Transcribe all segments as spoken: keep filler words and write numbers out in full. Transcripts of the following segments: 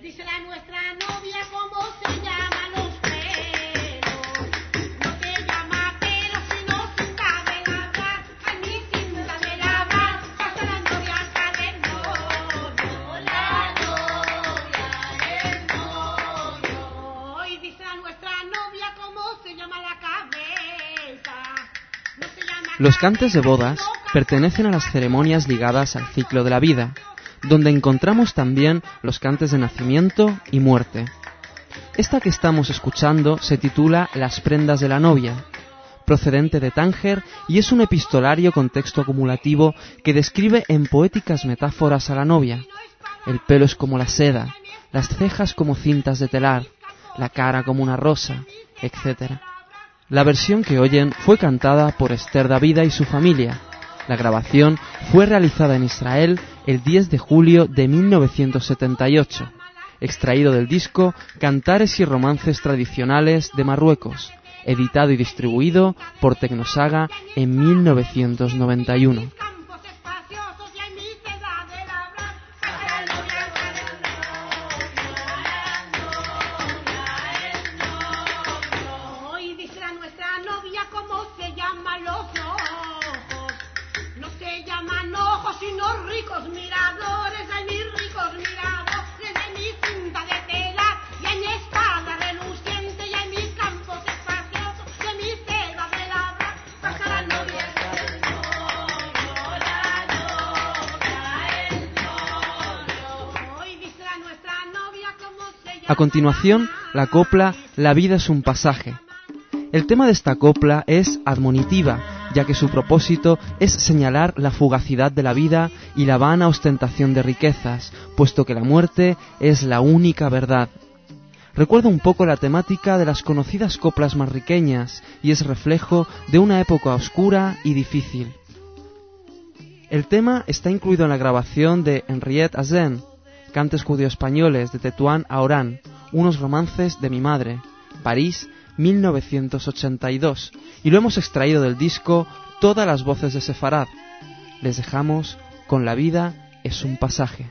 Dice la nuestra novia cómo se llaman los pelos. No se llama pelo, sino cinta de lavar. Ay, mi cinta de lavar. Pasa la novia hasta el novio. La novia, el novio. Y dice la nuestra novia cómo se llama la cabeza. No se llama Los cantes de bodas pertenecen a las ceremonias ligadas al ciclo de la vida, donde encontramos también los cantes de nacimiento y muerte. Esta que estamos escuchando se titula Las prendas de la novia, procedente de Tánger, y es un epistolario con texto acumulativo que describe en poéticas metáforas a la novia. El pelo es como la seda, las cejas como cintas de telar, la cara como una rosa, etcétera. La versión que oyen fue cantada por Esther Davida y su familia. La grabación fue realizada en Israel el diez de julio de mil novecientos setenta y ocho, extraído del disco Cantares y romances tradicionales de Marruecos, editado y distribuido por Tecnosaga en mil novecientos noventa y uno. Sino ricos miradores, hay mis ricos miradores, hay mi cinta de tela, y hay mi espada reluciente, y hay mis campos espaciosos, y hay mi seda de labra, pasa la novia, el novio, la novia, el novio. Hoy dice la nuestra novia cómo se llama. A continuación, la copla La vida es un pasaje. El tema de esta copla es admonitiva, ya que su propósito es señalar la fugacidad de la vida y la vana ostentación de riquezas, puesto que la muerte es la única verdad. Recuerda un poco la temática de las conocidas coplas marriqueñas y es reflejo de una época oscura y difícil. El tema está incluido en la grabación de Henriette Azen, Cantes judío-españoles de Tetuán a Orán, unos romances de mi madre, París, mil novecientos ochenta y dos, y lo hemos extraído del disco Todas las voces de Sefarad. Les dejamos con La vida es un pasaje.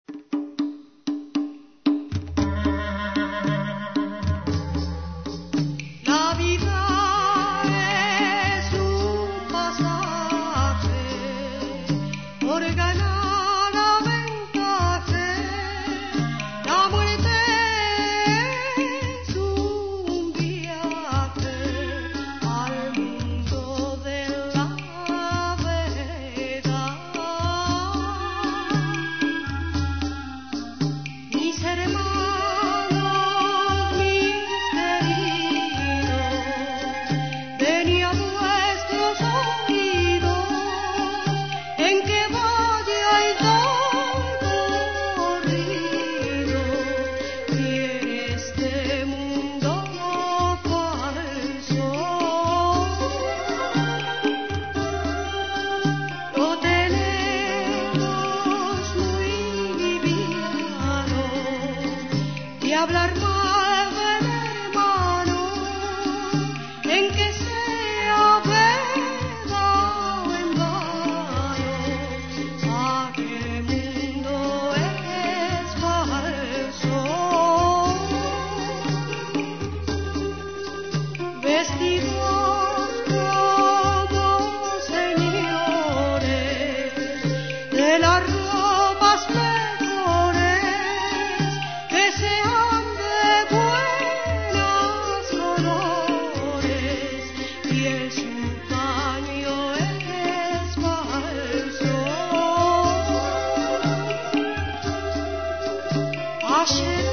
La vida es un pasaje, por ganar aventaje, la muerte es un viaje al mundo de la verdad. Mis hermanos, mis queridos, venid a vuestros oídos, en que vayáis corrido, y en este mundo falso, lo tenemos muy liviano, y hablar mal del hermano, en que sea verdad o en vano, aquel mundo es falso. Vestidos como señores de las ropas mejores, que sean de buenos colores, y el su paño es falso. Ayer